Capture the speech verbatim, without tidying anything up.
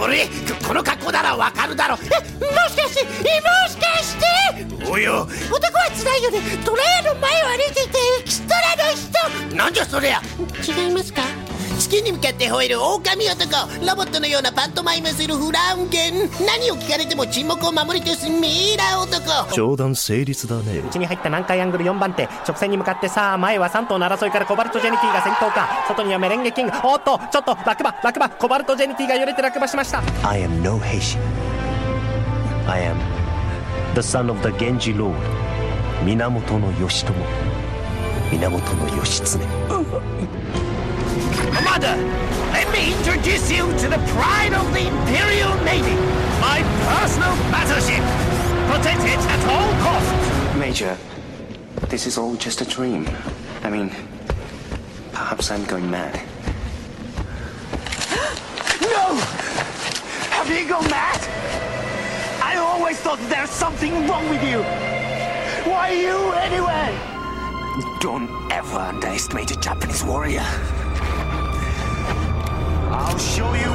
れこの格好ならわかるだろ。え、もしかしてもしかしておよ、男はつらいよね。トラヤの前を歩いていてエキストラの人。なんじゃそりゃ。違いますか。月に向かって吠える狼男、ロボットのようなパントマイムするフラウンゲン、何を聞かれても沈黙を守り通すミイラ男。 冗談成立だね。 内に入った南海アングルよんばん手、直線に向かってさあ前はさん頭の争いからコバルトジェニティが先頭か。外にはメレンゲキング。おっとちょっと落馬落馬、コバルトジェニティが揺れて落馬しました。 I am no Haitian. I am the son of the Genji Lord, 源義朝、源義経。 Commander, let me introduce you to the pride of the Imperial Navy, my personal battleship. Protect it at all costs. Major, this is all just a dream. I mean, perhaps I'm going mad. No! Have you gone mad? I always thought there's something wrong with you. Why you anyway? Don't ever underestimate a Japanese warrior. I'll show you